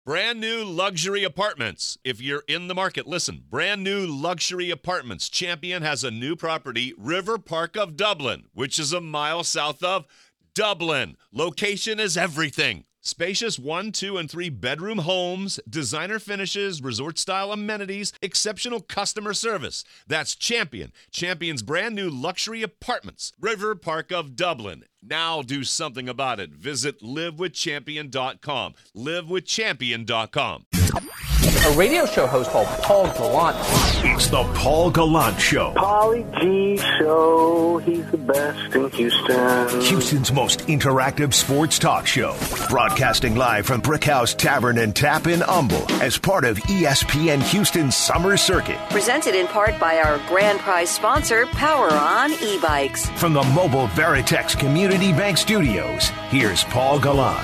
Brand new luxury apartments. If you're in the market, listen. Brand new luxury apartments. Champion has a new property, River Park of Dublin, which is a mile south of Dublin. Location is everything. Spacious 1, 2, and 3 bedroom homes, designer finishes, resort-style amenities, exceptional customer service. That's Champion. Champion's brand new luxury apartments, River Park of Dublin. Now do something about it. Visit livewithchampion.com. Livewithchampion.com. A radio show host called Paul Gallant. It's the Paul Gallant Show. Pauly G Show. He's the best in Houston. Houston's most interactive sports talk show. Broadcasting live from Brickhouse Tavern and Tap in Humble as part of ESPN Houston's Summer Circuit. Presented in part by our grand prize sponsor, Power On E-Bikes. From the Mobile Veritex Community Bank Studios, here's Paul Gallant.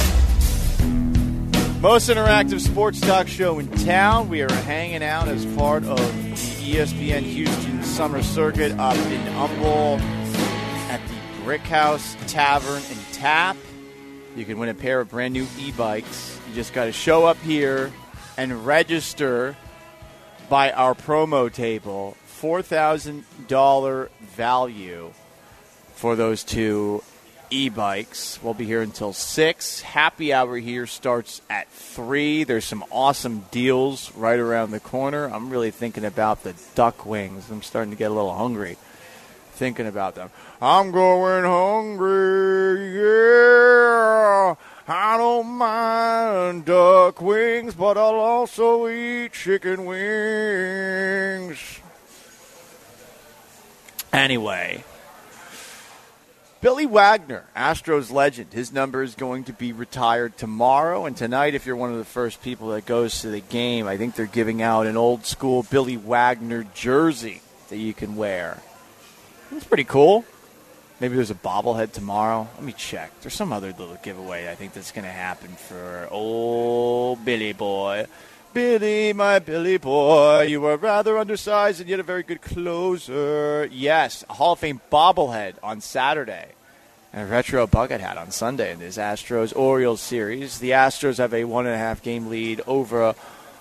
Most interactive sports talk show in town. We are hanging out as part of the ESPN Houston Summer Circuit up in Humble at the Brickhouse Tavern and Tap. You can win a pair of brand new e-bikes. You just got to show up here and register by our promo table. $4,000 value for those two e-bikes. We'll be here until 6. Happy hour here starts at 3. There's some awesome deals right around the corner. I'm really thinking about the duck wings. I'm starting to get a little hungry thinking about them. I'm going hungry, yeah. I don't mind duck wings, but I'll also eat chicken wings. Anyway, Billy Wagner, Astros legend. His number is going to be retired tomorrow. And tonight, if you're one of the first people that goes to the game, I think they're giving out an old-school Billy Wagner jersey that you can wear. That's pretty cool. Maybe there's a bobblehead tomorrow. Let me check. There's some other little giveaway I think that's going to happen for old Billy boy. Billy, my Billy boy, you are rather undersized and yet a very good closer. Yes, a Hall of Fame bobblehead on Saturday. And a retro bucket hat on Sunday in this Astros-Orioles series. The Astros have a 1.5-game lead over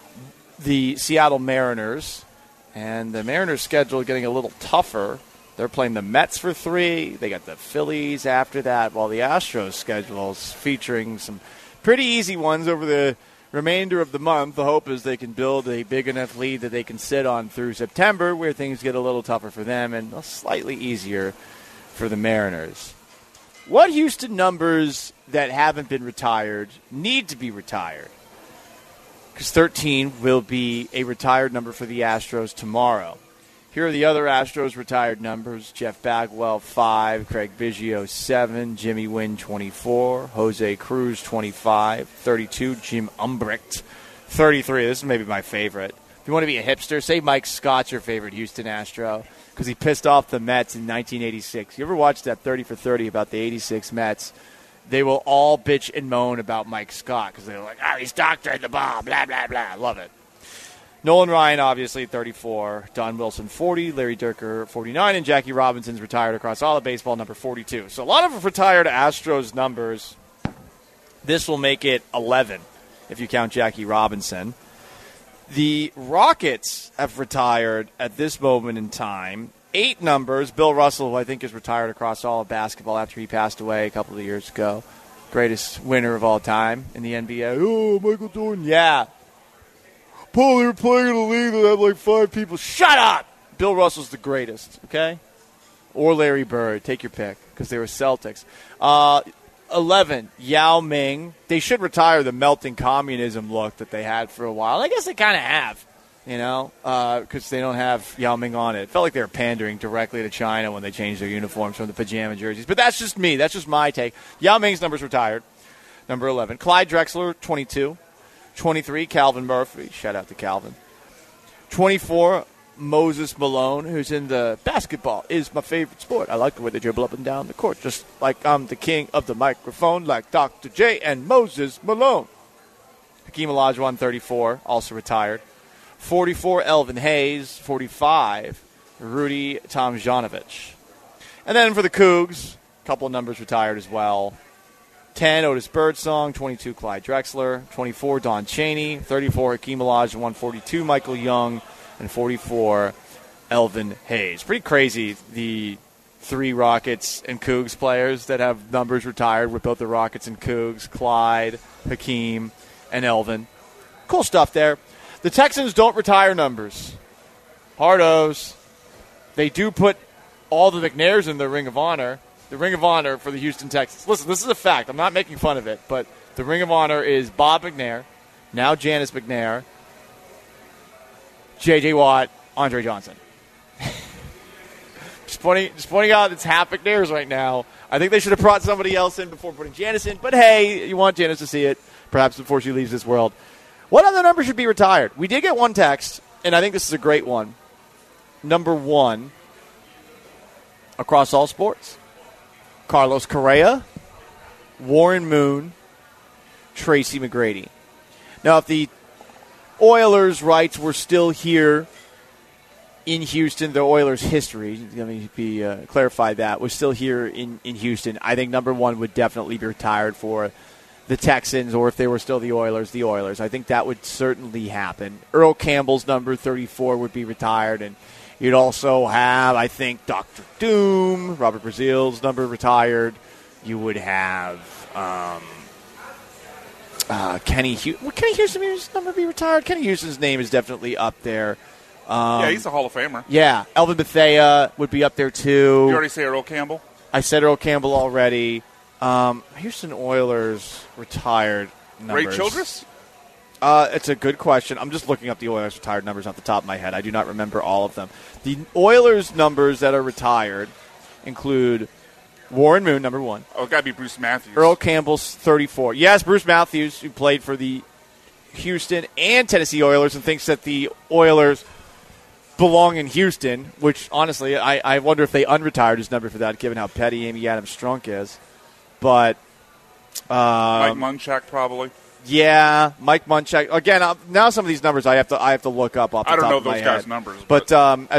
the Seattle Mariners. And the Mariners' schedule getting a little tougher. They're playing the Mets for 3. They got the Phillies after that, while the Astros' schedule is featuring some pretty easy ones over the remainder of the month. The hope is they can build a big enough lead that they can sit on through September, where things get a little tougher for them and slightly easier for the Mariners. What Houston numbers that haven't been retired need to be retired? Because 13 will be a retired number for the Astros tomorrow. Here are the other Astros retired numbers. Jeff Bagwell, 5. Craig Biggio, 7. Jimmy Wynn, 24. Jose Cruz, 25. 32. Jim Umbrecht, 33. This is maybe my favorite. If you want to be a hipster, say Mike Scott's your favorite Houston Astro because he pissed off the Mets in 1986. You ever watched that 30 for 30 about the 86 Mets? They will all bitch and moan about Mike Scott because they're like, he's doctoring the ball, blah, blah, blah. Love it. Nolan Ryan, obviously, 34. Don Wilson, 40. Larry Dierker, 49. And Jackie Robinson's retired across all of baseball, number 42. So a lot of retired Astros numbers. This will make it 11 if you count Jackie Robinson. The Rockets have retired at this moment in time 8 numbers. Bill Russell, who I think is retired across all of basketball after he passed away a couple of years ago. Greatest winner of all time in the NBA. Oh, Michael Jordan. Yeah. Paul, you're playing in a league that have like 5 people. Shut up! Bill Russell's the greatest, okay? Or Larry Bird. Take your pick, because they were Celtics. 11, Yao Ming. They should retire the melting communism look that they had for a while. I guess they kind of have, because they don't have Yao Ming on it. It felt like they were pandering directly to China when they changed their uniforms from the pajama jerseys. But that's just me. That's just my take. Yao Ming's number's retired. Number 11. Clyde Drexler, 22. 23, Calvin Murphy. Shout out to Calvin. 24, Moses Malone, who's in the basketball is my favorite sport. I like the way they dribble up and down the court, just like I'm the king of the microphone, like Dr. J and Moses Malone. Hakeem Olajuwon, 34, also retired. 44, Elvin Hayes. 45, Rudy Tomjanovich. And then for the Cougs, a couple of numbers retired as well. 10, Otis Birdsong. 22, Clyde Drexler. 24, Don Chaney. 34, Hakeem Olajuwon. 42, Michael Young. And 44, Elvin Hayes. Pretty crazy, the 3 Rockets and Cougs players that have numbers retired with both the Rockets and Cougs, Clyde, Hakeem, and Elvin. Cool stuff there. The Texans don't retire numbers. Hardos. They do put all the McNairs in the Ring of Honor. The Ring of Honor for the Houston Texans. Listen, this is a fact. I'm not making fun of it, but the Ring of Honor is Bob McNair, now Janice McNair, J.J. Watt, Andre Johnson. Just pointing out it's half McNairs right now. I think they should have brought somebody else in before putting Janice in. But, hey, you want Janice to see it, perhaps before she leaves this world. What other number should be retired? We did get one text, and I think this is a great one. Number 1, across all sports. Carlos Correa, Warren Moon, Tracy McGrady. Now, if the Oilers' rights were still here in Houston, the Oilers' history, let me clarify that, was still here in Houston, I think number 1 would definitely be retired for the Texans, or if they were still the Oilers. I think that would certainly happen. Earl Campbell's number 34 would be retired, and you'd also have, I think, Dr. Doom, Robert Brazil's number retired. You would have Kenny Houston. Would Kenny Houston's number be retired? Kenny Houston's name is definitely up there. Yeah, he's a Hall of Famer. Yeah, Elvin Bethea would be up there too. You already say Earl Campbell? I said Earl Campbell already. Houston Oilers retired numbers. Ray Childress? It's a good question. I'm just looking up the Oilers retired numbers off the top of my head. I do not remember all of them. The Oilers numbers that are retired include Warren Moon, number 1. Oh, it's got to be Bruce Matthews. Earl Campbell's 34. Yes, Bruce Matthews, who played for the Houston and Tennessee Oilers and thinks that the Oilers belong in Houston, which, honestly, I wonder if they unretired his number for that, given how petty Amy Adams-Strunk is. But Mike Munchak, probably. Yeah, Mike Munchak. Again, now some of these numbers I have to look up off the top of my head. I don't know those guys' numbers. But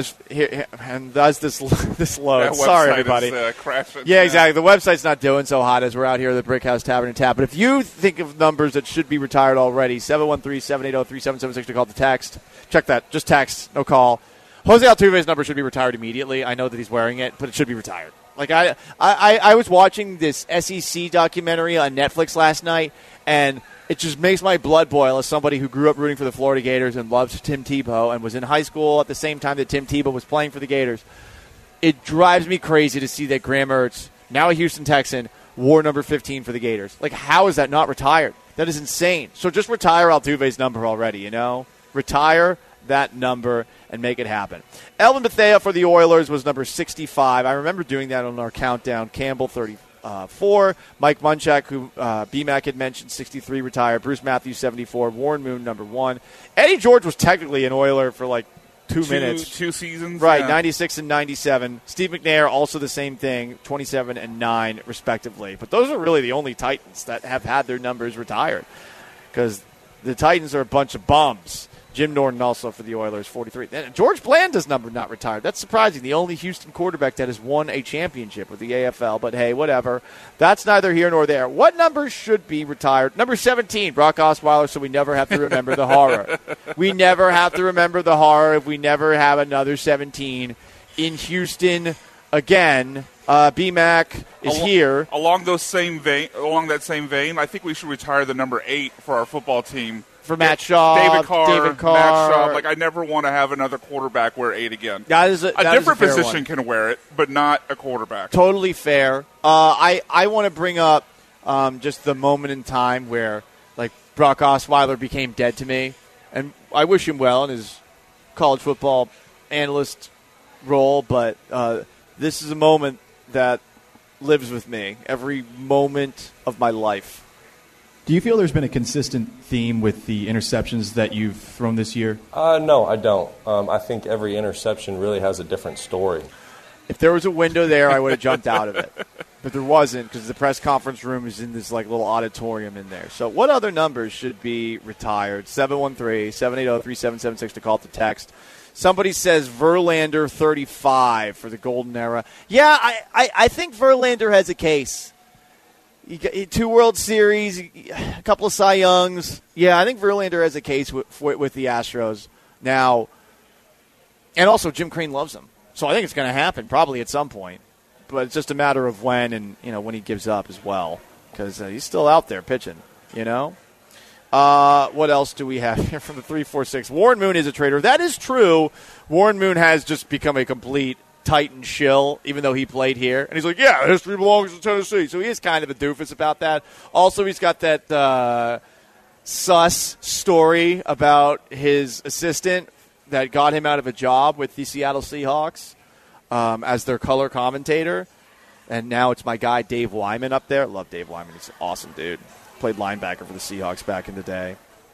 as this loads, sorry everybody. Is, crashing. Yeah, exactly. The website's not doing so hot as we're out here at the Brick House Tavern and Tap. But if you think of numbers that should be retired already, 713-780-3776 to call the text. Check that. Just text, no call. Jose Altuve's number should be retired immediately. I know that he's wearing it, but it should be retired. Like I was watching this SEC documentary on Netflix last night, and it just makes my blood boil as somebody who grew up rooting for the Florida Gators and loves Tim Tebow and was in high school at the same time that Tim Tebow was playing for the Gators. It drives me crazy to see that Graham Mertz, now a Houston Texan, wore number 15 for the Gators. Like, how is that not retired? That is insane. So just retire Altuve's number already, you know? Retire that number and make it happen. Elvin Bethea for the Oilers was number 65. I remember doing that on our countdown. Campbell, 34. Mike Munchak, who BMAC had mentioned, 63, retired. Bruce Matthews, 74. Warren Moon, number 1. Eddie George was technically an Oiler for like two minutes. 2 seasons. Right, yeah. 96 and 97. Steve McNair, also the same thing, 27 and 9, respectively. But those are really the only Titans that have had their numbers retired, because the Titans are a bunch of bums. Jim Norton also for the Oilers, 43. George Blanda's number not retired. That's surprising. The only Houston quarterback that has won a championship with the AFL. But, hey, whatever. That's neither here nor there. What number should be retired? Number 17, Brock Osweiler, so we never have to remember the horror. We never have to remember the horror if we never have another 17 in Houston again. BMAC is here. Along that same vein, I think we should retire the number 8 for our football team. For Matt Shaw, David Carr, Matt Shaw. Like, I never want to have another quarterback wear 8 again. That is a different position can wear it, but not a quarterback. Totally fair. I want to bring up just the moment in time where, like, Brock Osweiler became dead to me, and I wish him well in his college football analyst role, but this is a moment that lives with me every moment of my life. Do you feel there's been a consistent theme with the interceptions that you've thrown this year? No, I don't. I think every interception really has a different story. If there was a window there, I would have jumped out of it. But there wasn't, because the press conference room is in this like little auditorium in there. So what other numbers should be retired? 713-780-3776 to call to text. Somebody says Verlander 35 for the golden era. Yeah, I think Verlander has a case. You got 2 World Series, a couple of Cy Youngs. Yeah, I think Verlander has a case with the Astros now. And also, Jim Crane loves him. So I think it's going to happen probably at some point. But it's just a matter of when and, when he gives up as well. Because he's still out there pitching, What else do we have here from the 346? Warren Moon is a traitor. That is true. Warren Moon has just become a complete Titan shill, even though he played here. And he's like, yeah, history belongs to Tennessee. So he is kind of a doofus about that. Also, he's got that sus story about his assistant that got him out of a job with the Seattle Seahawks as their color commentator. And now it's my guy Dave Wyman up there. Love Dave Wyman. He's an awesome dude. Played linebacker for the Seahawks back in the day.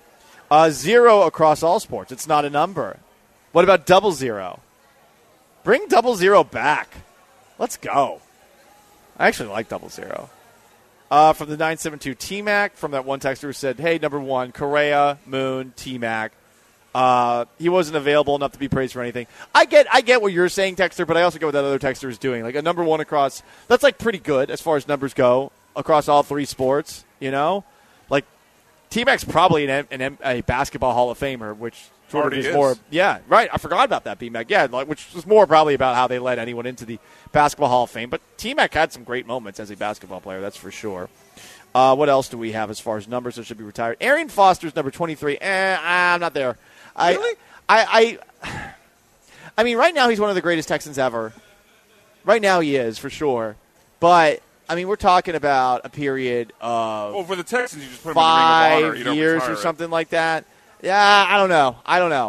0 across all sports. It's not a number. What about 00? Bring 00 back. Let's go. I actually like 00. From the 972 T-Mac, from that one texter who said, hey, number 1, Correa, Moon, T-Mac. He wasn't available enough to be praised for anything. I get what you're saying, texter, but I also get what that other texter is doing. Like a number 1 across, that's like pretty good as far as numbers go across all 3 sports, Like T-Mac's probably a basketball Hall of Famer, which sort of is more. Yeah, right. I forgot about that, B-Mac. Yeah, which was more probably about how they let anyone into the Basketball Hall of Fame. But T-Mac had some great moments as a basketball player, that's for sure. What else do we have as far as numbers that should be retired? Arian Foster's number 23. I'm not there. Really? I mean, right now he's one of the greatest Texans ever. Right now he is, for sure. But, I mean, we're talking about a period of for the Texans, you just put him in the Ring of Honor. 5 You don't years retire or it. something like that. Yeah, I don't know.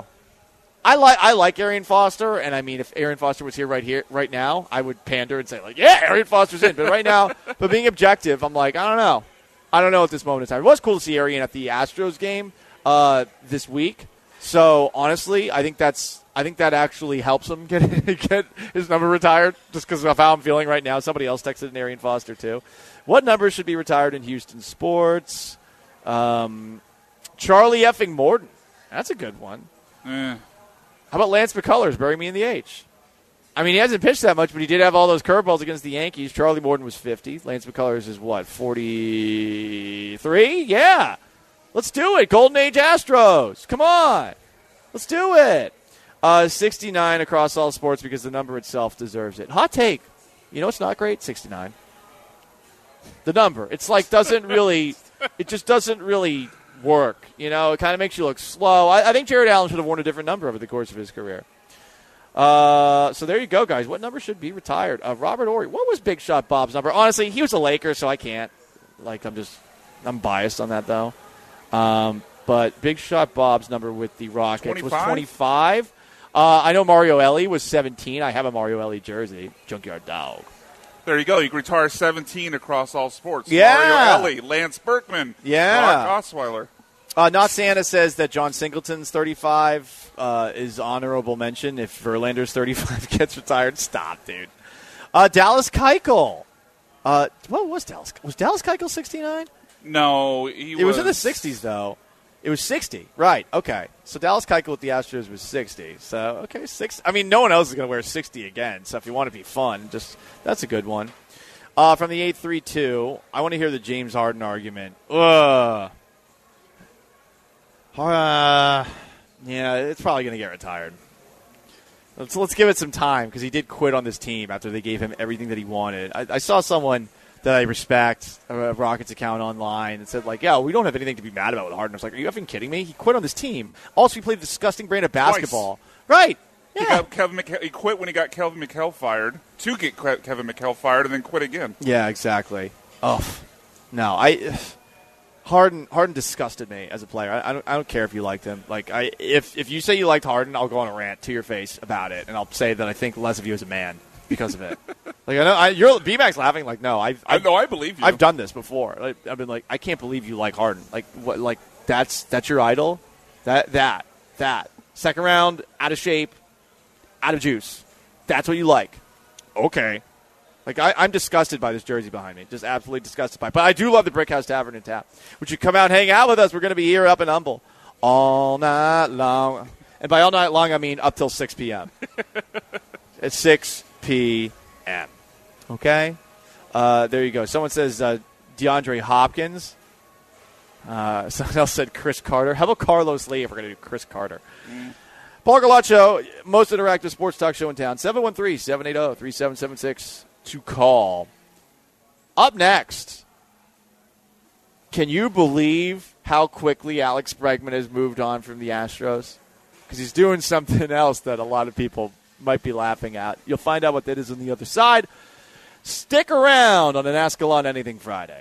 I like Arian Foster, and I mean, if Arian Foster was here right now, I would pander and say, like, yeah, Arian Foster's in. But right now, but being objective, I'm like, I don't know. I don't know at this moment in time. It was cool to see Arian at the Astros game this week. So honestly, I think that actually helps him get his number retired, just because of how I'm feeling right now. Somebody else texted an Arian Foster too. What numbers should be retired in Houston sports? Charlie effing Morton. That's a good one. How about Lance McCullers? Bury me in the H. I mean, he hasn't pitched that much, but he did have all those curveballs against the Yankees. Charlie Morton was 50. Lance McCullers is what, 43? Yeah. Let's do it. Golden Age Astros. Come on. Let's do it. 69 across all sports because the number itself deserves it. Hot take. You know what's not great? 69. The number. It's like it just doesn't really work. It kind of makes you look slow. I think Jared Allen should have worn a different number over the course of his career. So there you go, guys. What number should be retired? Robert Horry. What was Big Shot Bob's number? Honestly, he was a Laker, so I can't. I'm biased on that, though. But Big Shot Bob's number with the Rockets was 25. I know Mario Ellie was 17. I have a Mario Ellie jersey. Junkyard Dog. There you go. You can retire 17 across all sports. Yeah. Mario Ellie, Lance Berkman, Brock Osweiler. Not Santa says that John Singleton's 35 is honorable mention. If Verlander's 35 gets retired, stop, dude. Dallas Keuchel. What was Dallas? Was Dallas Keuchel 69? No, it was in the 60s, though. It was 60. Right, okay. So Dallas Keuchel with the Astros was 60. So, okay, 60. I mean, no one else is going to wear 60 again. So if you want to be fun, that's a good one. From the 832, I want to hear the James Harden argument. Yeah, it's probably going to get retired. Let's give it some time because he did quit on this team after they gave him everything that he wanted. I saw someone that I respect, a Rockets account online, and said, like, yeah, we don't have anything to be mad about with Harden. I was like, are you effing kidding me? He quit on this team. Also, he played a disgusting brand of basketball. Twice. Right. Yeah. He quit when he got Kevin McHale fired, to get Kevin McHale fired, and then quit again. Yeah, exactly. Oh, no. Harden disgusted me as a player. I don't care if you liked him. Like, if you say you liked Harden, I'll go on a rant to your face about it, and I'll say that I think less of you as a man because of it. Like, I know B-Mac's laughing. Like, no, I believe you. I've done this before. I've been like, I can't believe you like Harden. Like, what? Like, that's your idol. That second round, out of shape, out of juice. That's what you like. Okay. Like, I'm disgusted by this jersey behind me. Just absolutely disgusted by it. But I do love the Brick House Tavern and Tap. Would you come out and hang out with us? We're going to be here up in Humble all night long. And by all night long, I mean up till 6 p.m. At 6 p.m. Okay? There you go. Someone says DeAndre Hopkins. Someone else said Chris Carter. How about Carlos Lee if we're going to do Chris Carter? Paul Galaccio, most interactive sports talk show in town. 713-780-3776 to call. Up next, can you believe how quickly Alex Bregman has moved on from the Astros? Because he's doing something else that a lot of people might be laughing at. You'll find out what that is on the other side. Stick around on an Ask Alon Anything Friday.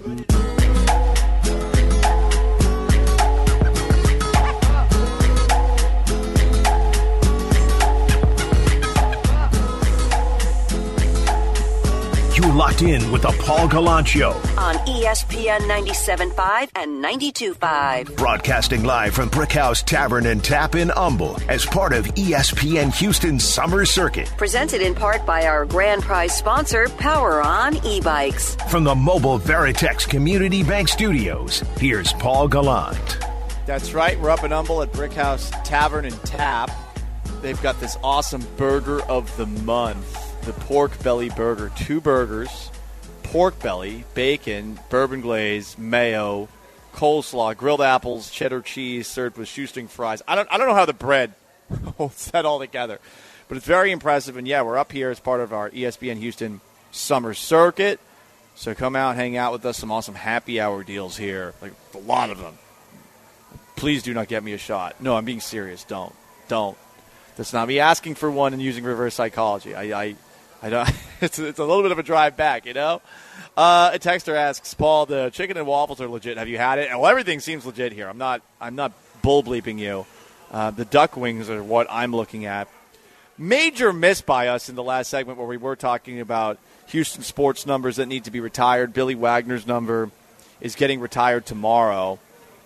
You locked in with the Paul Gallant Show on ESPN 97.5 and 92.5. Broadcasting live from Brickhouse Tavern and Tap in Humble as part of ESPN Houston's Summer Circuit. Presented in part by our grand prize sponsor, Power On e-bikes. From the Mobile Veritex Community Bank Studios, here's Paul Gallant. That's right. We're up in Humble at Brickhouse Tavern and Tap. They've got this awesome burger of the month. The pork belly burger. 2 burgers, pork belly, bacon, bourbon glaze, mayo, coleslaw, grilled apples, cheddar cheese, served with shoestring fries. I don't know how the bread holds that all together, but it's very impressive. And yeah, we're up here as part of our ESPN Houston Summer Circuit. So come out, hang out with us. Some awesome happy hour deals here, like a lot of them. Please do not get me a shot. No, I'm being serious. Don't. That's not me asking for one and using reverse psychology. I don't. It's a little bit of a drive back, you know. A texter asks, Paul, the chicken and waffles are legit. Have you had it? Well, everything seems legit here. I'm not bull bleeping you. The duck wings are what I'm looking at. Major miss by us in the last segment where we were talking about Houston sports numbers that need to be retired. Billy Wagner's number is getting retired tomorrow.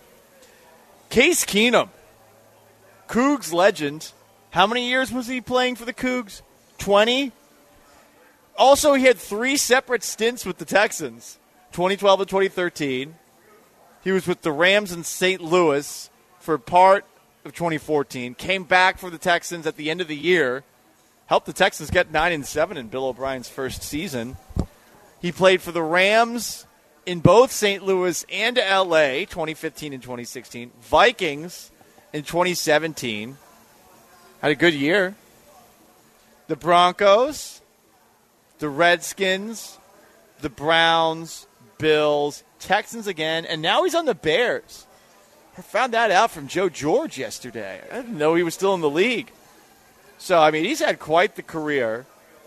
Case Keenum, Cougs legend. How many years was he playing for the Cougs? 20? Also, he had 3 separate stints with the Texans, 2012 and 2013. He was with the Rams in St. Louis for part of 2014. Came back for the Texans at the end of the year. Helped the Texans get 9-7 in Bill O'Brien's first season. He played for the Rams in both St. Louis and L.A., 2015 and 2016. Vikings in 2017. Had a good year. The Broncos, the Redskins, the Browns, Bills, Texans again, and now he's on the Bears. I found that out from Joe George yesterday. I didn't know he was still in the league. So, I mean, he's had quite the career.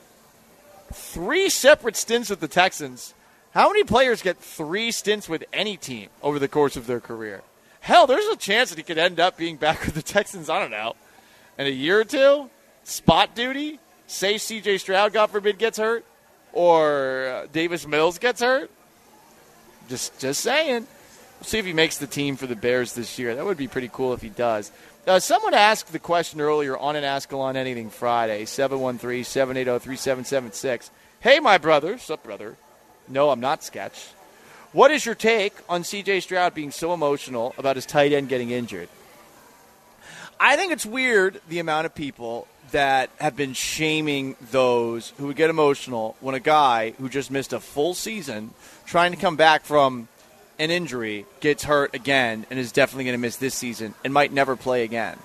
3 separate stints with the Texans. How many players get 3 stints with any team over the course of their career? Hell, there's a chance that he could end up being back with the Texans, I don't know, in a year or two? Spot duty? Say C.J. Stroud, God forbid, gets hurt, or Davis Mills gets hurt. Just saying. We'll see if he makes the team for the Bears this year. That would be pretty cool if he does. Someone asked the question earlier on an Ask Alon Anything Friday, 713-780-3776. Hey, my brother. Sup, brother? No, I'm not Sketch. What is your take on C.J. Stroud being so emotional about his tight end getting injured? I think it's weird the amount of people that have been shaming those who would get emotional when a guy who just missed a full season trying to come back from an injury gets hurt again and is definitely going to miss this season and might never play again.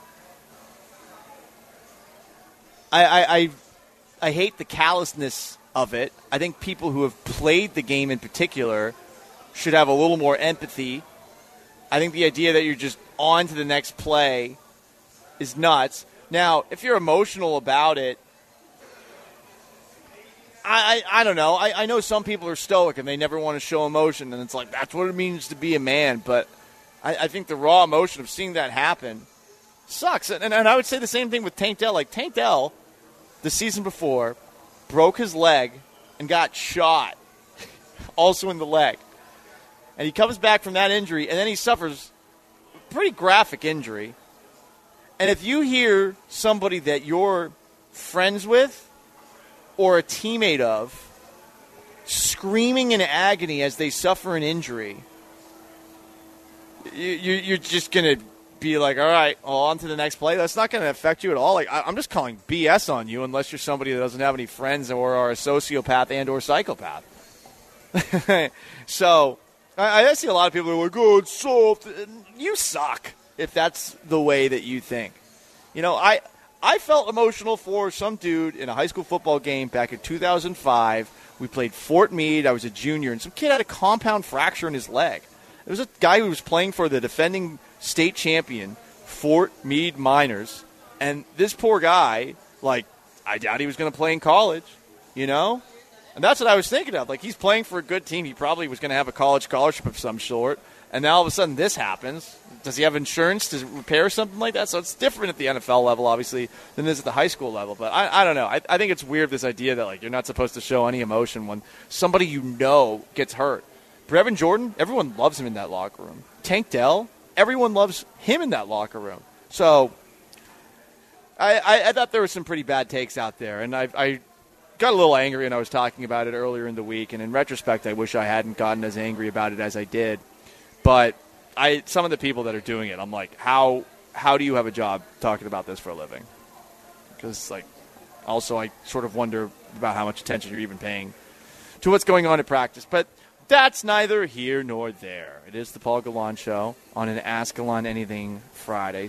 I hate the callousness of it. I think people who have played the game in particular should have a little more empathy. I think the idea that you're just on to the next play is nuts. Now, if you're emotional about it, I don't know. I know some people are stoic and they never want to show emotion, and it's like that's what it means to be a man. But I think the raw emotion of seeing that happen sucks. And I would say the same thing with Tank Dell. Like Tank Dell, the season before, broke his leg and got shot, also in the leg. And he comes back from that injury, and then he suffers a pretty graphic injury. And if you hear somebody that you're friends with or a teammate of screaming in agony as they suffer an injury, you're just going to be like, all right, well, on to the next play. That's not going to affect you at all. Like I'm just calling BS on you unless you're somebody that doesn't have any friends or are a sociopath and or psychopath. So I see a lot of people who are like, oh, it's soft. You suck if that's the way that you think. You know, I felt emotional for some dude in a high school football game back in 2005. We played Fort Meade. I was a junior, and some kid had a compound fracture in his leg. There was a guy who was playing for the defending state champion, Fort Meade Miners, and this poor guy, like, I doubt he was going to play in college, you know? And that's what I was thinking of. Like, he's playing for a good team. He probably was going to have a college scholarship of some sort. And now all of a sudden this happens. Does he have insurance to repair something like that? So it's different at the NFL level, obviously, than it is at the high school level. But I don't know. I think it's weird, this idea that, like, you're not supposed to show any emotion when somebody you know gets hurt. Brevin Jordan, everyone loves him in that locker room. Tank Dell, everyone loves him in that locker room. So I thought there were some pretty bad takes out there. And I got a little angry when I was talking about it earlier in the week, and in retrospect, I wish I hadn't gotten as angry about it as I did. But some of the people that are doing it, I'm like, how do you have a job talking about this for a living? Because, like, also I sort of wonder about how much attention you're even paying to what's going on at practice. But that's neither here nor there. It is the Paul Gallant Show on an Ask Gallant Anything Friday.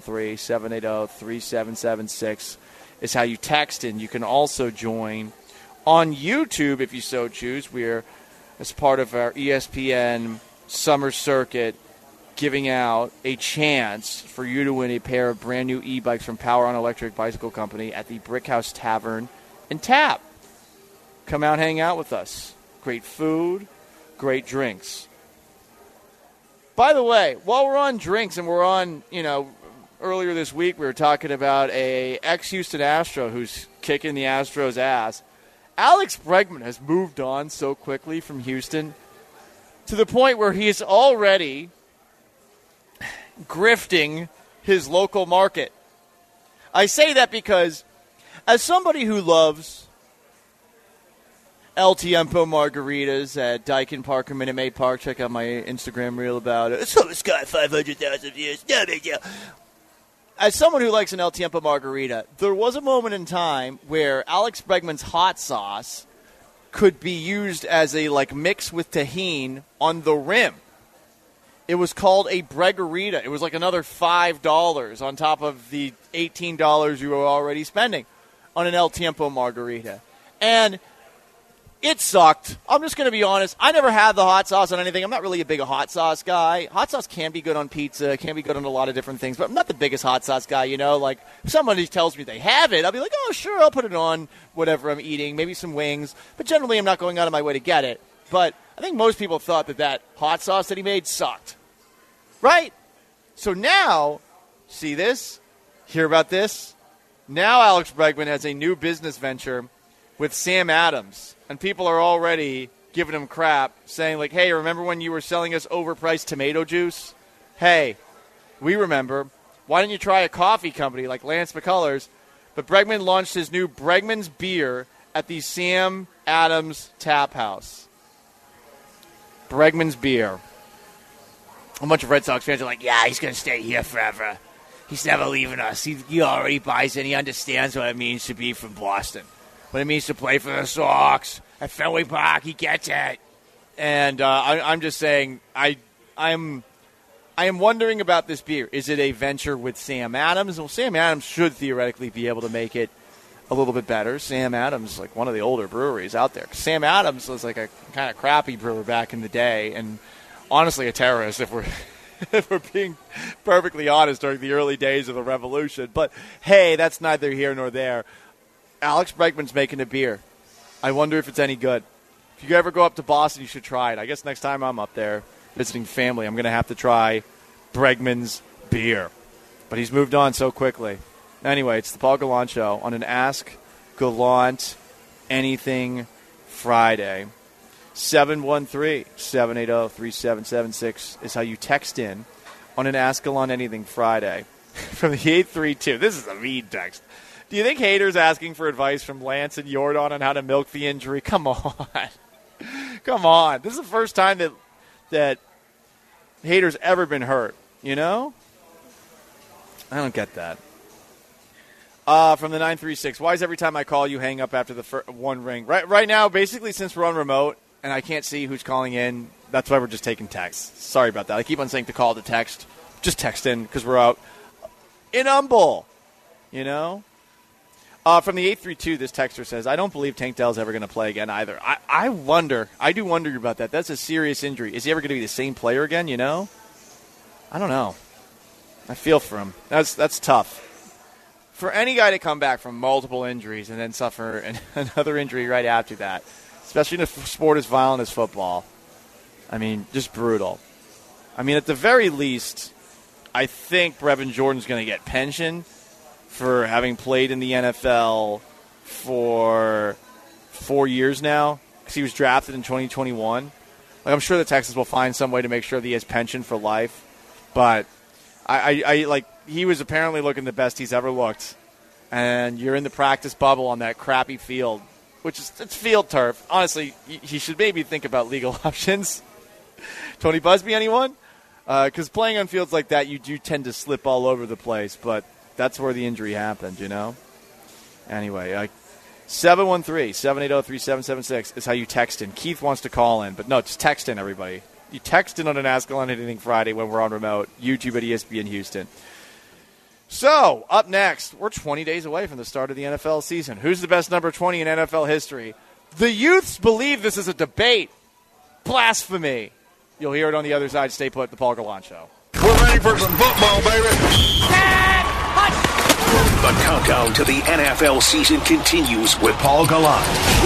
713-780-3776 is how you text in. You can also join on YouTube if you so choose. We're, as part of our ESPN Summer Circuit, giving out a chance for you to win a pair of brand new e-bikes from Power On Electric Bicycle Company at the Brick House Tavern and Tap. Come out, hang out with us. Great food, great drinks. By the way, while we're on drinks and we're on, earlier this week we were talking about a ex-Houston Astro who's kicking the Astros' ass. Alex Bregman has moved on so quickly from Houston to the point where he is already grifting his local market. I say that because as somebody who loves El Tiempo margaritas at Dyken Park or Minute Maid Park, check out my Instagram reel about it. So it's got 500,000 views. No big deal. As someone who likes an El Tiempo margarita, there was a moment in time where Alex Bregman's hot sauce could be used as a mix with tahini on the rim. It was called a Bregarita. It was like another $5 on top of the $18 you were already spending on an El Tiempo margarita. And it sucked. I'm just going to be honest. I never had the hot sauce on anything. I'm not really a big hot sauce guy. Hot sauce can be good on pizza, can be good on a lot of different things, but I'm not the biggest hot sauce guy, Like, if somebody tells me they have it, I'll be like, oh, sure, I'll put it on whatever I'm eating, maybe some wings. But generally, I'm not going out of my way to get it. But I think most people thought that hot sauce that he made sucked. Right? So now, see this? Hear about this? Now Alex Bregman has a new business venture with Sam Adams. And people are already giving him crap, saying, like, hey, remember when you were selling us overpriced tomato juice? Hey, we remember. Why don't you try a coffee company like Lance McCullers? But Bregman launched his new Bregman's Beer at the Sam Adams Tap House. Bregman's Beer. A bunch of Red Sox fans are like, yeah, he's going to stay here forever. He's never leaving us. He already buys it. He understands what it means to be from Boston. What it means to play for the Sox at Fenway Park. He gets it. And I'm just saying, I am wondering about this beer. Is it a venture with Sam Adams? Well, Sam Adams should theoretically be able to make it a little bit better. Sam Adams is like one of the older breweries out there. Sam Adams was like a kind of crappy brewer back in the day, and honestly a terrorist if we're being perfectly honest during the early days of the revolution. But, hey, that's neither here nor there. Alex Bregman's making a beer. I wonder if it's any good. If you ever go up to Boston, you should try it. I guess next time I'm up there visiting family, I'm going to have to try Bregman's beer. But he's moved on so quickly. Anyway, it's the Paul Gallant Show on an Ask Gallant Anything Friday. 713-780-3776 is how you text in on an Ask Gallant Anything Friday. From the 832. This is a mean text. Do you think Hader's asking for advice from Lance and Jordan on how to milk the injury? Come on. Come on. This is the first time that Hader's ever been hurt, I don't get that. From the 936, why is every time I call you hang up after the one ring? Right now, basically, since we're on remote, and I can't see who's calling in. That's why we're just taking texts. Sorry about that. I keep on saying to call to text. Just text in because we're out in Humble, you know? From the 832, this texter says, I don't believe Tank Dell's ever going to play again either. I do wonder about that. That's a serious injury. Is he ever going to be the same player again, you know? I don't know. I feel for him. That's tough. For any guy to come back from multiple injuries and then suffer another injury right after that, especially in a sport as violent as football, I mean, just brutal. I mean, at the very least, I think Brevin Jordan's going to get pension for having played in the NFL for 4 years now because he was drafted in 2021. Like, I'm sure the Texans will find some way to make sure that he has pension for life. But I like, he was apparently looking the best he's ever looked. And you're in the practice bubble on that crappy field, which is it's field turf. Honestly, he should maybe think about legal options. Tony Busby, anyone? Because playing on fields like that, you do tend to slip all over the place. But that's where the injury happened, you know? Anyway, 713-780-3776 is how you text in. Keith wants to call in, but no, just text in, everybody. You text in on an Ask Alon Anything Friday when we're on remote, YouTube at ESPN Houston. So, up next, we're 20 days away from the start of the NFL season. Who's the best number 20 in NFL history? The youths believe this is a debate. Blasphemy. You'll hear it on the other side. Stay put, the Paul Gallant Show. We're ready for some football, baby. The countdown to the NFL season continues with Paul Gallant.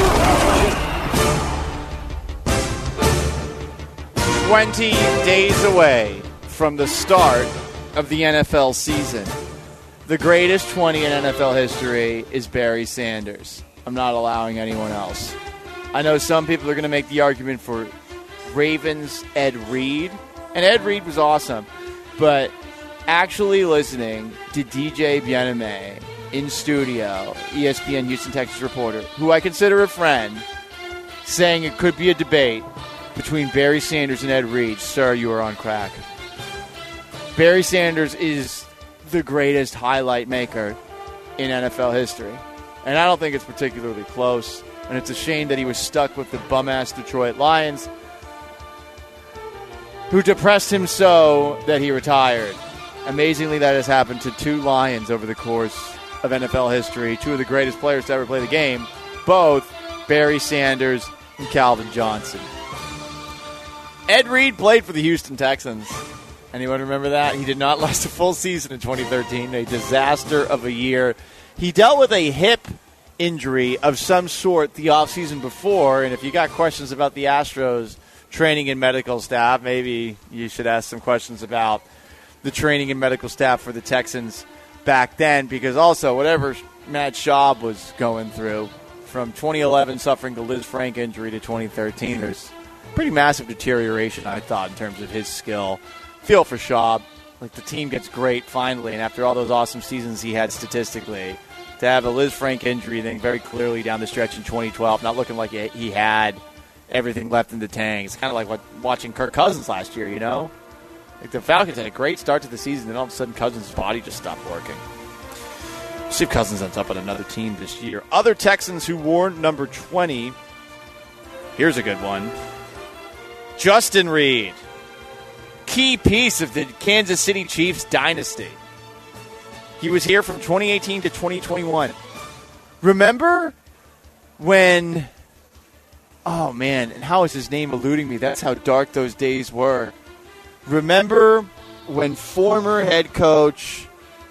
20 days away from the start of the NFL season. The greatest 20 in NFL history is Barry Sanders. I'm not allowing anyone else. I know some people are going to make the argument for Ravens Ed Reed, and Ed Reed was awesome, but actually listening to DJ Bieneme in studio, ESPN Houston, Texas reporter, who I consider a friend, saying it could be a debate between Barry Sanders and Ed Reed, sir, you are on crack. Barry Sanders is the greatest highlight maker in NFL history, and I don't think it's particularly close, and it's a shame that he was stuck with the bum-ass Detroit Lions, who depressed him so that he retired. Amazingly, that has happened to two Lions over the course of NFL history, two of the greatest players to ever play the game, both Barry Sanders and Calvin Johnson. Ed Reed played for the Houston Texans. Anyone remember that? He did not last a full season in 2013, a disaster of a year. He dealt with a hip injury of some sort the offseason before, and if you got questions about the Astros training and medical staff, maybe you should ask some questions about the training and medical staff for the Texans back then, because also whatever Matt Schaub was going through from 2011 suffering the Liz Frank injury to 2013, there's pretty massive deterioration, I thought, in terms of his skill. Feel for Schaub. Like, the team gets great finally, and after all those awesome seasons he had statistically, to have a Liz Frank injury then very clearly down the stretch in 2012, not looking like he had everything left in the tank. It's kind of like watching Kirk Cousins last year, you know? Like, the Falcons had a great start to the season, and all of a sudden Cousins' body just stopped working. See if Cousins ends up on another team this year. Other Texans who wore number 20. Here's a good one. Justin Reed. Key piece of the Kansas City Chiefs dynasty. He was here from 2018 to 2021. Remember when... Oh, man, and how is his name eluding me? That's how dark those days were. Remember when former head coach,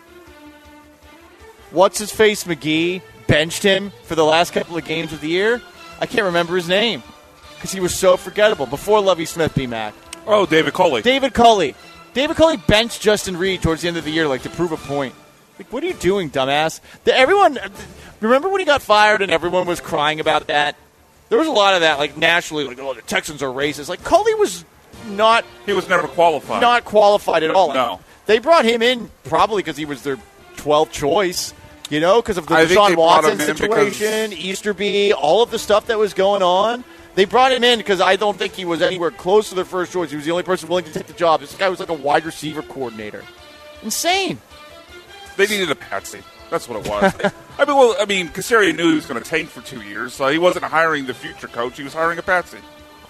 what's-his-face McGee, benched him for the last couple of games of the year? I can't remember his name because he was so forgettable. Before Lovie Smith, B-Mac. Oh, David Culley. David Culley. David Culley benched Justin Reed towards the end of the year, like, to prove a point. Like, what are you doing, dumbass? Everyone, remember when he got fired and everyone was crying about that? There was a lot of that, like, nationally, like, oh, the Texans are racist. Like, Culley was not... He was never qualified. Not qualified at all. No. They brought him in probably because he was their 12th choice, you know, because of the Deshaun Watson situation, Easterby, all of the stuff that was going on. They brought him in because I don't think he was anywhere close to their first choice. He was the only person willing to take the job. This guy was like a wide receiver coordinator. Insane. They needed a patsy. That's what it was. Casario knew he was going to tank for 2 years, so he wasn't hiring the future coach. He was hiring a patsy.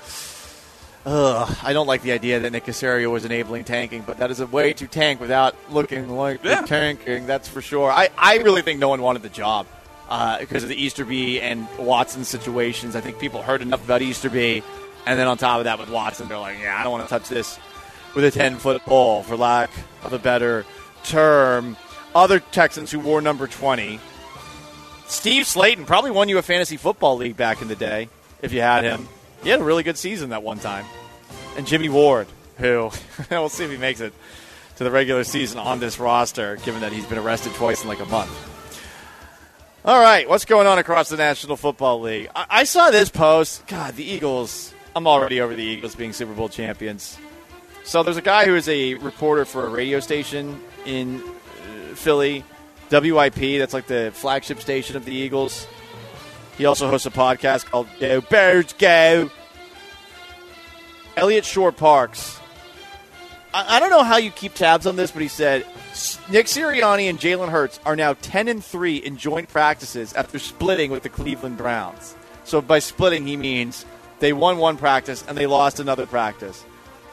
I don't like the idea that Nick Caserio was enabling tanking, but that is a way to tank without looking like they're tanking, that's for sure. I really think no one wanted the job because of the Easterby and Watson situations. I think people heard enough about Easterby, and then on top of that with Watson, they're like, yeah, I don't want to touch this with a 10-foot pole, for lack of a better term. Other Texans who wore number 20. Steve Slayton probably won you a fantasy football league back in the day, if you had him. He had a really good season that one time. And Jimmy Ward, who, we'll see if he makes it to the regular season on this roster, given that he's been arrested twice in like a month. All right, what's going on across the National Football League? I saw this post. God, the Eagles. I'm already over the Eagles being Super Bowl champions. So there's a guy who is a reporter for a radio station in Philly, WIP. That's like the flagship station of the Eagles. He also hosts a podcast called Go Birds Go. Elliott Shore-Parks. I don't know how you keep tabs on this, but he said Nick Sirianni and Jalen Hurts are now 10-3 in joint practices after splitting with the Cleveland Browns. So by splitting, he means they won one practice and they lost another practice.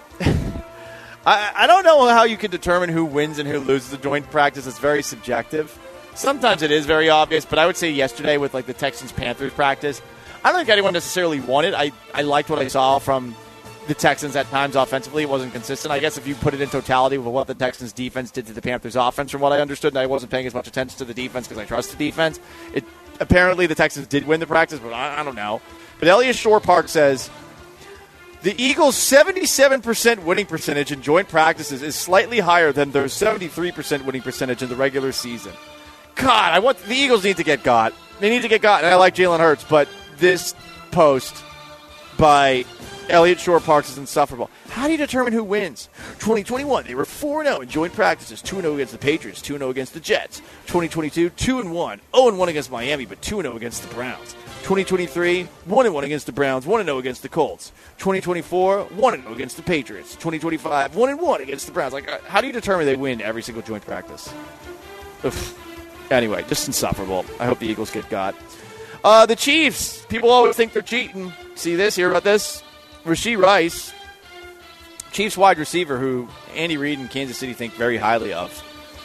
I don't know how you can determine who wins and who loses a joint practice. It's very subjective. Sometimes it is very obvious, but I would say yesterday with like the Texans-Panthers practice, I don't think anyone necessarily won it. I liked what I saw from the Texans at times offensively. It wasn't consistent. I guess if you put it in totality with what the Texans' defense did to the Panthers' offense, from what I understood, and I wasn't paying as much attention to the defense because I trust the defense, apparently the Texans did win the practice, but I don't know. But Elliott Shore-Park says, the Eagles' 77% winning percentage in joint practices is slightly higher than their 73% winning percentage in the regular season. God, the Eagles need to get got. They need to get got, and I like Jalen Hurts, but this post by Elliott Shore-Parks is insufferable. How do you determine who wins? 2021, they were 4-0 in joint practices, 2-0 against the Patriots, 2-0 against the Jets. 2022, 2-1, 0-1 against Miami, but 2-0 against the Browns. 2023, 1-1 against the Browns, 1-0 against the Colts. 2024, 1-0 against the Patriots. 2025, 1-1 against the Browns. Like, how do you determine they win every single joint practice? Oof. Anyway, just insufferable. I hope the Eagles get got. The Chiefs. People always think they're cheating. See this? Hear about this? Rashee Rice, Chiefs wide receiver who Andy Reid and Kansas City think very highly of,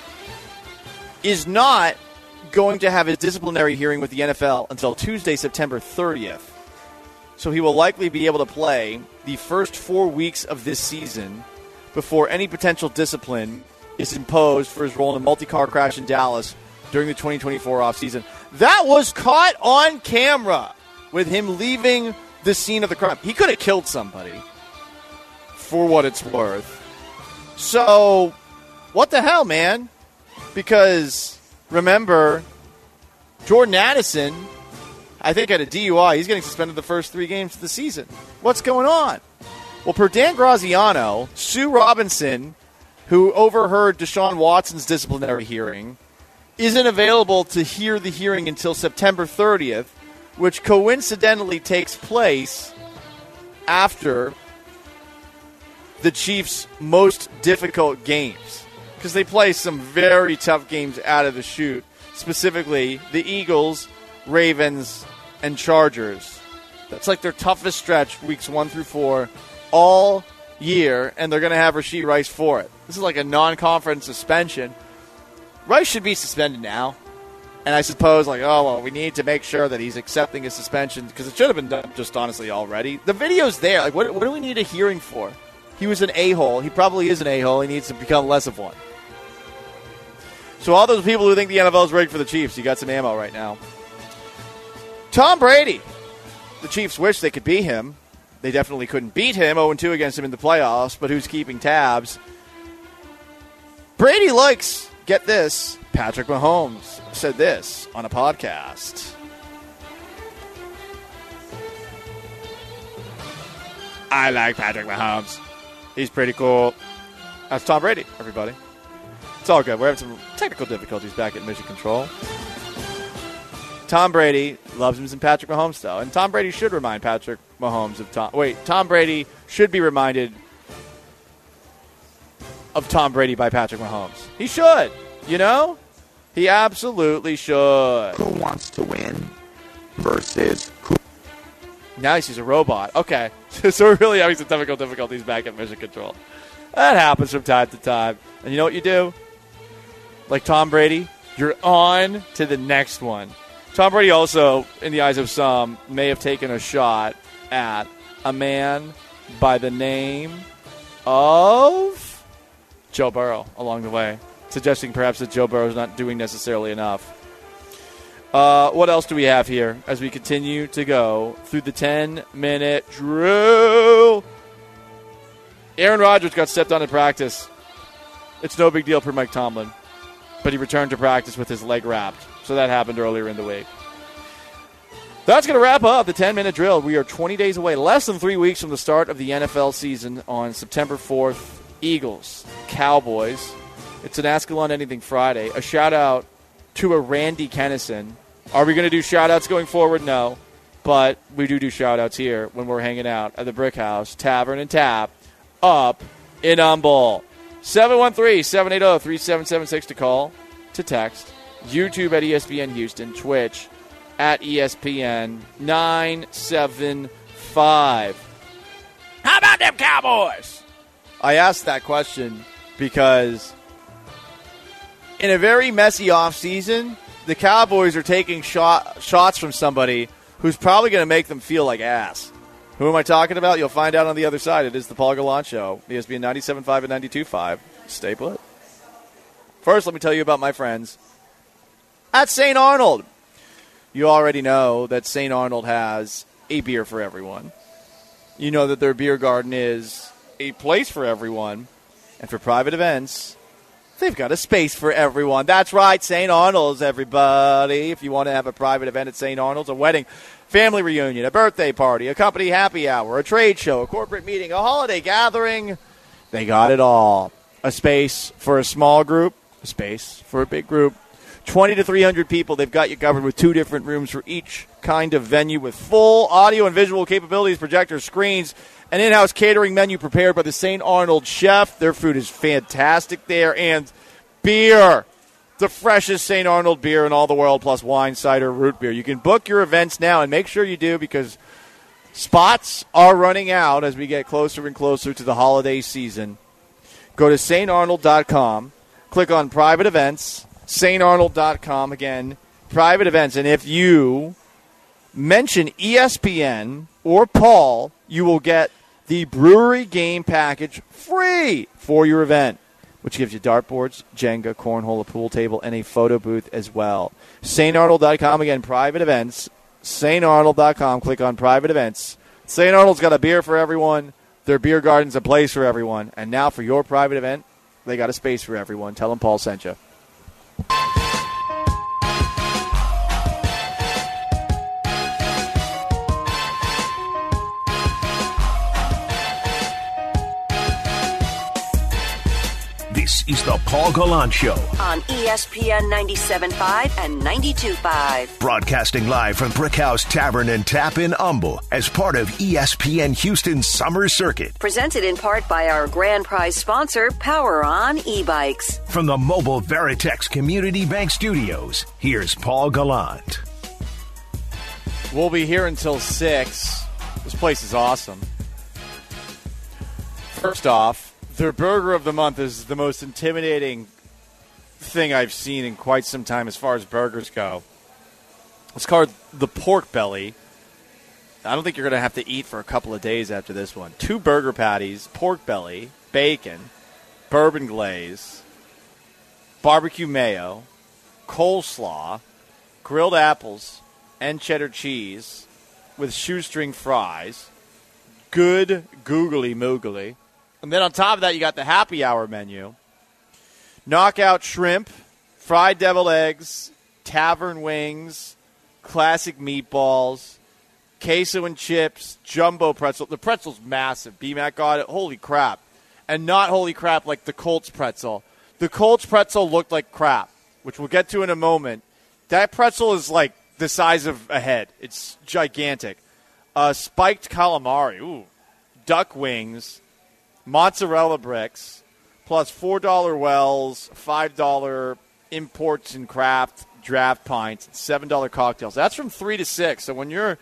is not going to have his disciplinary hearing with the NFL until Tuesday, September 30th. So he will likely be able to play the first 4 weeks of this season before any potential discipline is imposed for his role in a multi-car crash in Dallas during the 2024 offseason. That was caught on camera with him leaving the scene of the crime. He could have killed somebody, for what it's worth. So, what the hell, man? Because, remember, Jordan Addison, I think at a DUI, he's getting suspended the first 3 games of the season. What's going on? Well, per Dan Graziano, Sue Robinson, who overheard Deshaun Watson's disciplinary hearing, isn't available to hear the hearing until September 30th, which coincidentally takes place after the Chiefs' most difficult games, because they play some very tough games out of the chute, specifically the Eagles, Ravens, and Chargers. That's like their toughest stretch, weeks 1 through 4, all year, and they're going to have Rashee Rice for it. This is like a non-conference suspension. Rice should be suspended now. And I suppose, we need to make sure that he's accepting his suspension, because it should have been done just honestly already. The video's there. Like, what do we need a hearing for? He was an a-hole. He probably is an a-hole. He needs to become less of one. So all those people who think the NFL is rigged for the Chiefs, you got some ammo right now. Tom Brady. The Chiefs wish they could beat him. They definitely couldn't beat him 0-2 against him in the playoffs, but who's keeping tabs? Brady likes, get this, Patrick Mahomes said this on a podcast. I like Patrick Mahomes. He's pretty cool. That's Tom Brady, everybody. It's all good. We're having some technical difficulties back at Mission Control. Tom Brady loves him some Patrick Mahomes, though. And Tom Brady should remind Patrick Mahomes of Tom. Wait, Tom Brady should be reminded of Tom Brady by Patrick Mahomes. He should, you know? He absolutely should. Who wants to win versus who? Now he sees a robot. Okay. So we're really having some technical difficulties back at Mission Control. That happens from time to time. And you know what you do? Like Tom Brady, you're on to the next one. Tom Brady also, in the eyes of some, may have taken a shot at a man by the name of Joe Burrow along the way, suggesting perhaps that Joe Burrow is not doing necessarily enough. What else do we have here as we continue to go through the 10-minute drill? Aaron Rodgers got stepped on in practice. It's no big deal for Mike Tomlin, but he returned to practice with his leg wrapped. So that happened earlier in the week. That's going to wrap up the 10-minute drill. We are 20 days away, less than 3 weeks from the start of the NFL season on September 4th. Eagles, Cowboys. It's an Ask Alon Anything Friday. A shout-out to a Randy Kennison. Are we going to do shout-outs going forward? No. But we do shout-outs here when we're hanging out at the Brick House Tavern and Tap up in Humble. 713-780-3776 to call, to text. YouTube at ESPN Houston. Twitch at ESPN 975. How about them Cowboys? I asked that question because in a very messy offseason, the Cowboys are taking shots from somebody who's probably going to make them feel like ass. Who am I talking about? You'll find out on the other side. It is the Paul Gallant Show, ESPN 97.5 and 92.5. Stay put. First, let me tell you about my friends at St. Arnold. You already know that St. Arnold has a beer for everyone. You know that their beer garden is a place for everyone. And for private events, they've got a space for everyone. That's right, St. Arnold's, everybody. If you want to have a private event at St. Arnold's, a wedding, family reunion, a birthday party, a company happy hour, a trade show, a corporate meeting, a holiday gathering, they got it all. A space for a small group, a space for a big group. 20 to 300 people, they've got you covered with 2 different rooms for each kind of venue with full audio and visual capabilities, projectors, screens, an in-house catering menu prepared by the St. Arnold chef. Their food is fantastic there. And beer, the freshest St. Arnold beer in all the world, plus wine, cider, root beer. You can book your events now, and make sure you do because spots are running out as we get closer and closer to the holiday season. Go to starnold.com, click on private events, starnold.com, again, private events. And if you mention ESPN or Paul, you will get the brewery game package free for your event, which gives you dartboards, Jenga, cornhole, a pool table, and a photo booth as well. starnold.com, again, private events. starnold.com, click on private events. St. Arnold's got a beer for everyone. Their beer garden's a place for everyone. And now for your private event, they got a space for everyone. Tell them Paul sent you. This is the Paul Gallant Show on ESPN 97.5 and 92.5. Broadcasting live from Brickhouse Tavern and Tap in Humble as part of ESPN Houston's Summer Circuit. Presented in part by our grand prize sponsor, Power On e-bikes. From the Mobile Veritex Community Bank Studios, here's Paul Gallant. We'll be here until 6. This place is awesome. First off, their burger of the month is the most intimidating thing I've seen in quite some time as far as burgers go. It's called the pork belly. I don't think you're going to have to eat for a couple of days after this one. 2 burger patties, pork belly, bacon, bourbon glaze, barbecue mayo, coleslaw, grilled apples, and cheddar cheese with shoestring fries. Good googly moogly. And then on top of that, you got the happy hour menu. Knockout shrimp, fried deviled eggs, tavern wings, classic meatballs, queso and chips, jumbo pretzel. The pretzel's massive. BMAC got it. Holy crap. And not holy crap like the Colts pretzel. The Colts pretzel looked like crap, which we'll get to in a moment. That pretzel is like the size of a head. It's gigantic. Spiked calamari. Ooh. Duck wings. Mozzarella bricks, plus $4 wells, $5 imports and craft draft pints, and $7 cocktails. That's from 3 to 6. So when you're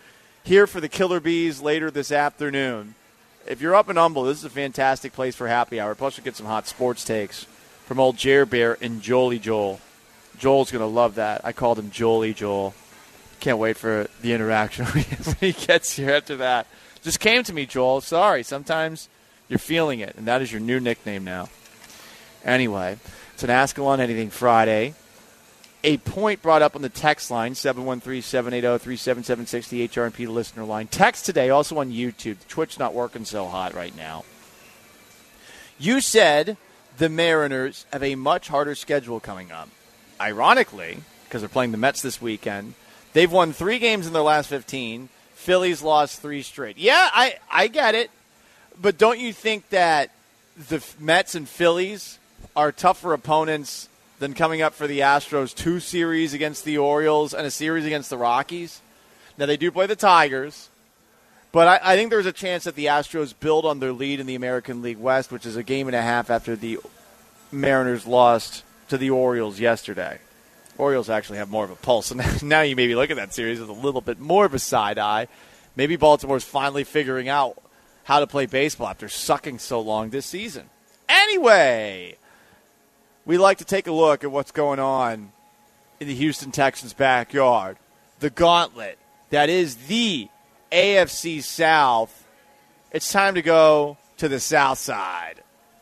here for the Killer Bees later this afternoon. If you're up in Humble, this is a fantastic place for happy hour. Plus, you'll get some hot sports takes from old Jer Bear and Jolie Joel. Joel's going to love that. I called him Jolie Joel. Can't wait for the interaction when he gets here after that. Just came to me, Joel. Sorry. Sometimes you're feeling it, and that is your new nickname now. Anyway, it's an Ask Alon Anything Friday. A point brought up on the text line, 713-780-3776, the HRP listener line. Text today, also on YouTube. Twitch not working so hot right now. You said the Mariners have a much harder schedule coming up. Ironically, because they're playing the Mets this weekend, they've won 3 games in their last 15. Phillies lost 3 straight. Yeah, I get it. But don't you think that the Mets and Phillies are tougher opponents than coming up for the Astros 2 series against the Orioles and a series against the Rockies? Now, they do play the Tigers, but I think there's a chance that the Astros build on their lead in the American League West, which is a game and a half after the Mariners lost to the Orioles yesterday. Orioles actually have more of a pulse, and now you maybe look at that series with a little bit more of a side eye. Maybe Baltimore's finally figuring out how to play baseball after sucking so long this season. Anyway, we like to take a look at what's going on in the Houston Texans' backyard. The gauntlet that is the AFC South. It's time to go to the South Side.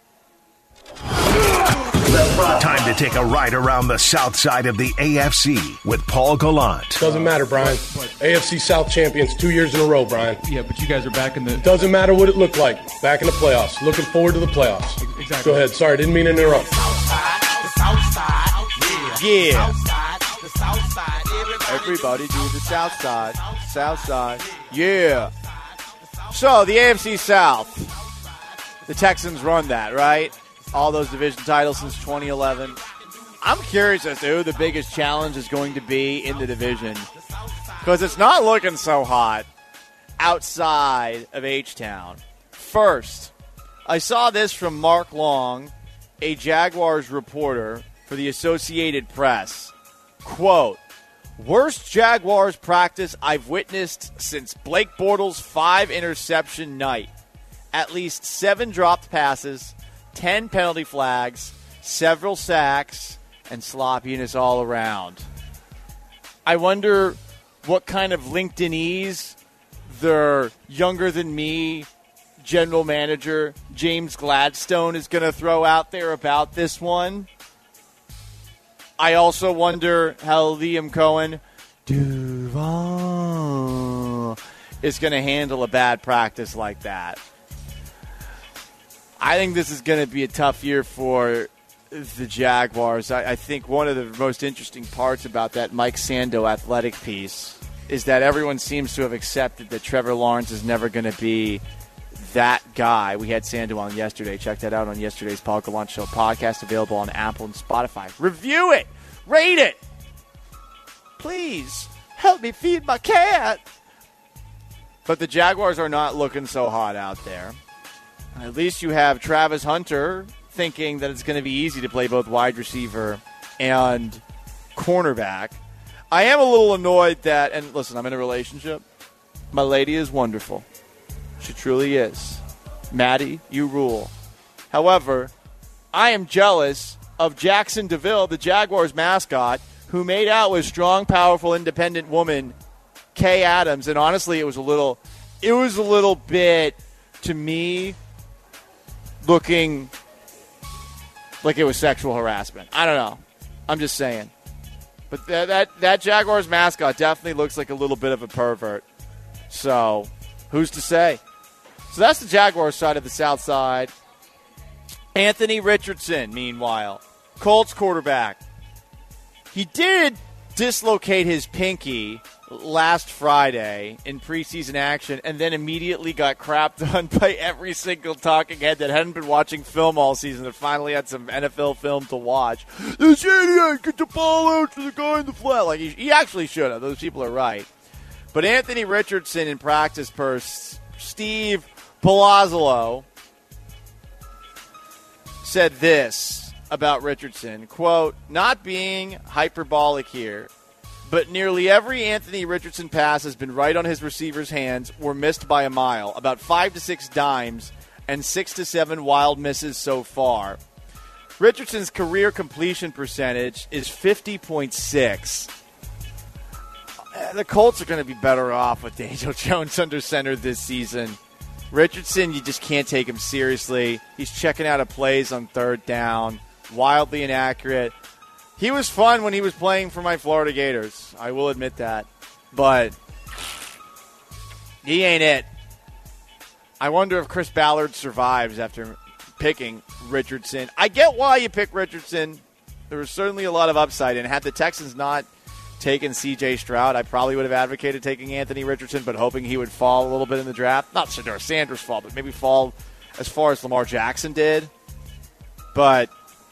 Time to take a ride around the South Side of the AFC with Paul Gallant. Doesn't matter, Brian. AFC South champions 2 years in a row, Brian. Yeah, but you guys are back in the... Doesn't matter what it looked like. Back in the playoffs. Looking forward to the playoffs. Exactly. Go ahead. Sorry, didn't mean to interrupt. Yeah. Everybody do the South Side. South Side. Yeah. So, the AFC South. The Texans run that, right? All those division titles since 2011. I'm curious as to who the biggest challenge is going to be in the division, because it's not looking so hot outside of H-Town. First, I saw this from Mark Long, a Jaguars reporter for the Associated Press. Quote, worst Jaguars practice I've witnessed since Blake Bortles' 5-interception night. At least 7 dropped passes, 10 penalty flags, several sacks, and sloppiness all around. I wonder what kind of LinkedInese their younger-than-me general manager James Gladstone is going to throw out there about this one. I also wonder how Liam Cohen is going to handle a bad practice like that. I think this is going to be a tough year for the Jaguars. I think one of the most interesting parts about that Mike Sando athletic piece is that everyone seems to have accepted that Trevor Lawrence is never going to be that guy. We had Sando on yesterday. Check that out on yesterday's Paul Gallant Show podcast, available on Apple and Spotify. Review it. Rate it. Please help me feed my cat. But the Jaguars are not looking so hot out there. At least you have Travis Hunter thinking that it's going to be easy to play both wide receiver and cornerback. I am a little annoyed that, and listen, I'm in a relationship. My lady is wonderful. She truly is. Maddie, you rule. However, I am jealous of Jackson DeVille, the Jaguars mascot, who made out with strong, powerful, independent woman Kay Adams. And honestly, it was a little bit, to me, looking like it was sexual harassment. I don't know. I'm just saying. But that Jaguars mascot definitely looks like a little bit of a pervert. So, who's to say? So that's the Jaguars side of the South Side. Anthony Richardson, meanwhile, Colts quarterback. He did dislocate his pinky last Friday in preseason action and then immediately got crapped on by every single talking head that hadn't been watching film all season that finally had some NFL film to watch. This idiot, get the ball out to the guy in the flat. Like, he actually should have. Those people are right. But Anthony Richardson in practice per Steve Palazzolo said this about Richardson, quote, not being hyperbolic here, but nearly every Anthony Richardson pass has been right on his receiver's hands or missed by a mile, about 5 to 6 dimes and 6 to 7 wild misses so far. Richardson's career completion percentage is 50.6. The Colts are going to be better off with Daniel Jones under center this season. Richardson, you just can't take him seriously. He's checking out of plays on third down, wildly inaccurate. He was fun when he was playing for my Florida Gators. I will admit that. But he ain't it. I wonder if Chris Ballard survives after picking Richardson. I get why you pick Richardson. There was certainly a lot of upside. And had the Texans not taken C.J. Stroud, I probably would have advocated taking Anthony Richardson, but hoping he would fall a little bit in the draft. Not Shedeur Sanders' fall, but maybe fall as far as Lamar Jackson did. But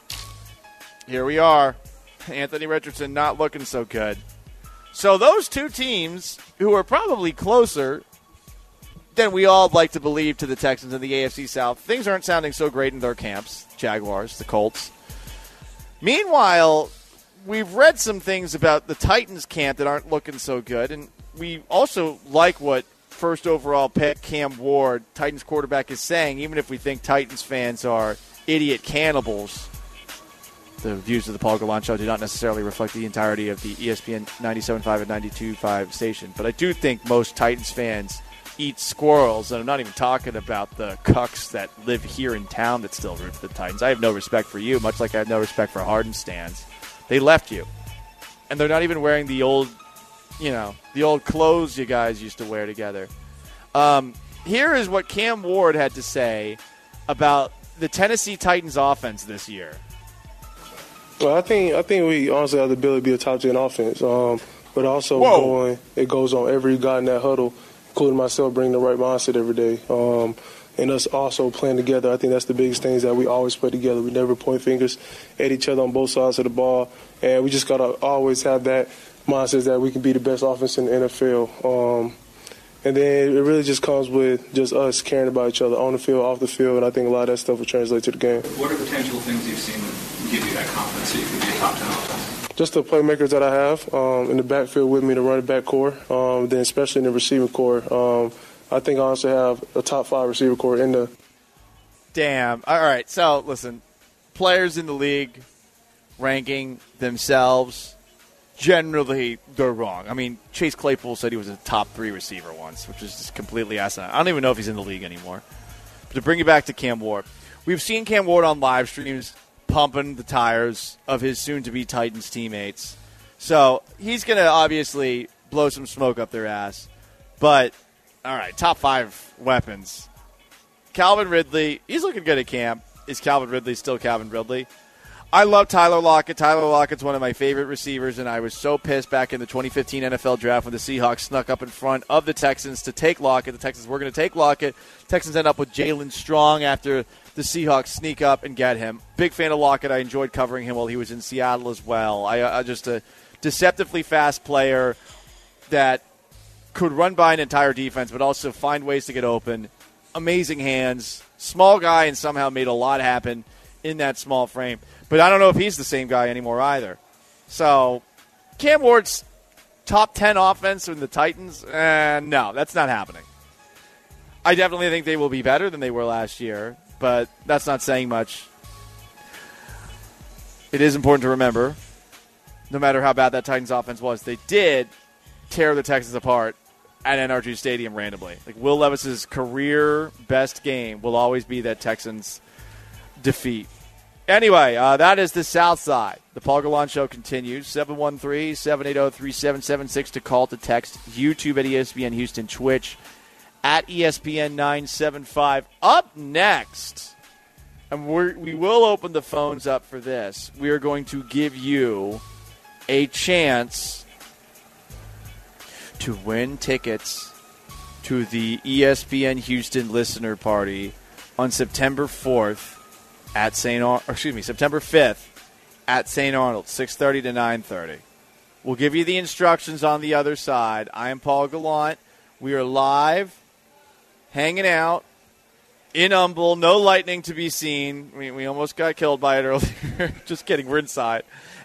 here we are. Anthony Richardson not looking so good. So those two teams, who are probably closer than we all like to believe to the Texans in the AFC South, things aren't sounding so great in their camps. Jaguars, the Colts. Meanwhile, we've read some things about the Titans camp that aren't looking so good, and we also like what first overall pick Cam Ward, Titans quarterback, is saying, even if we think Titans fans are idiot cannibals. The views of the Paul Gallant Show do not necessarily reflect the entirety of the ESPN 97.5 and 92.5 station, but I do think most Titans fans eat squirrels, and I'm not even talking about the cucks that live here in town that still root for the Titans. I have no respect for you, much like I have no respect for Harden stands. They left you, and they're not even wearing the old clothes you guys used to wear together. Here is what Cam Ward had to say about the Tennessee Titans offense this year. Well, I think we honestly have the ability to be a top 10 offense, but also it goes on every guy in that huddle, including myself, bringing the right mindset every day, and us also playing together. I think that's the biggest things that we always play together. We never point fingers at each other on both sides of the ball, and we just got to always have that mindset that we can be the best offense in the NFL. And then it really just comes with just us caring about each other on the field, off the field, and I think a lot of that stuff will translate to the game. What are potential things you've seen that give you that confidence that you can be a top 10 offense? Just the playmakers that I have in the backfield with me, the running back core, then especially in the receiving core. I think I also have a top 5 receiver core in the. Damn. All right. So, listen, players in the league ranking themselves, generally, they're wrong. I mean, Chase Claypool said he was a top 3 receiver once, which is just completely asinine. I don't even know if he's in the league anymore. But to bring you back to Cam Ward, we've seen Cam Ward on live streams pumping the tires of his soon-to-be Titans teammates. So he's going to obviously blow some smoke up their ass. But, all right, top 5 weapons. Calvin Ridley, he's looking good at camp. Is Calvin Ridley still Calvin Ridley? I love Tyler Lockett. Tyler Lockett's one of my favorite receivers, and I was so pissed back in the 2015 NFL draft when the Seahawks snuck up in front of the Texans to take Lockett. The Texans were going to take Lockett. Texans end up with Jalen Strong after the Seahawks sneak up and get him. Big fan of Lockett. I enjoyed covering him while he was in Seattle as well. I just a deceptively fast player that could run by an entire defense, but also find ways to get open. Amazing hands. Small guy, and somehow made a lot happen in that small frame. But I don't know if he's the same guy anymore either. So, Cam Ward's top 10 offense in the Titans? No, that's not happening. I definitely think they will be better than they were last year, but that's not saying much. It is important to remember, no matter how bad that Titans offense was, they did tear the Texans apart at NRG Stadium randomly. Like, Will Levis's career best game will always be that Texans defeat. Anyway, that is the South Side. The Paul Gallant Show continues. 713-780-3776 to call, to text. YouTube at ESPN Houston, Twitch at ESPN 975. Up next, and we will open the phones up for this. We are going to give you a chance to win tickets to the ESPN Houston listener party on September 4th. September 5th at St. Arnold, 6:30 to 9:30. We'll give you the instructions on the other side. I am Paul Gallant. We are live, hanging out in Humble. No lightning to be seen. We almost got killed by it earlier. Just kidding. We're inside.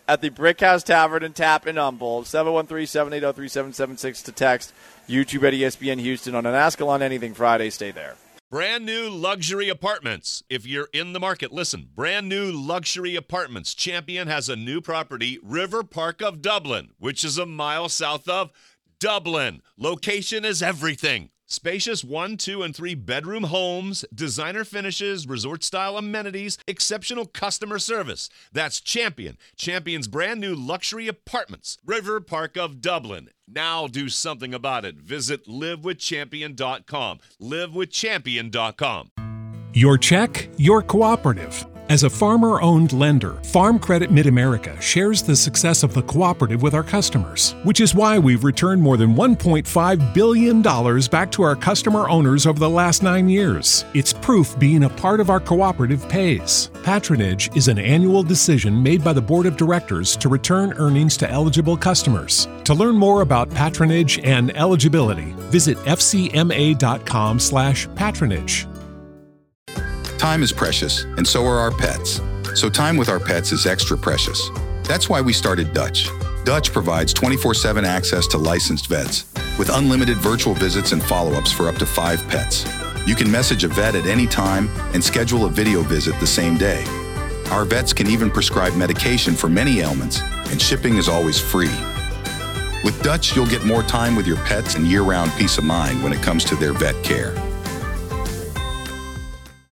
at the Brickhouse Tavern and Tap in Humble. 713-780-3776 to text. YouTube at ESPN Houston on an Ask Alon Anything Friday. Stay there. Brand new luxury apartments. If you're in the market, listen. Brand new luxury apartments. Champion has a new property, River Park of Dublin, which is a mile south of Dublin. Location is everything. Spacious 1, 2, and 3 bedroom homes, designer finishes, resort-style amenities, exceptional customer service. That's Champion. Champion's brand new luxury apartments, River Park of Dublin. Now do something about it. Visit livewithchampion.com. Livewithchampion.com. Your check, your cooperative. As a farmer-owned lender, Farm Credit Mid-America shares the success of the cooperative with our customers, which is why we've returned more than $1.5 billion back to our customer owners over the last 9 years. It's proof being a part of our cooperative pays. Patronage is an annual decision made by the Board of Directors to return earnings to eligible customers. To learn more about patronage and eligibility, visit fcma.com/patronage. Time is precious, and so are our pets. So time with our pets is extra precious. That's why we started Dutch. Dutch provides 24/7 access to licensed vets, with unlimited virtual visits and follow-ups for up to 5 pets. You can message a vet at any time and schedule a video visit the same day. Our vets can even prescribe medication for many ailments, and shipping is always free. With Dutch, you'll get more time with your pets and year-round peace of mind when it comes to their vet care.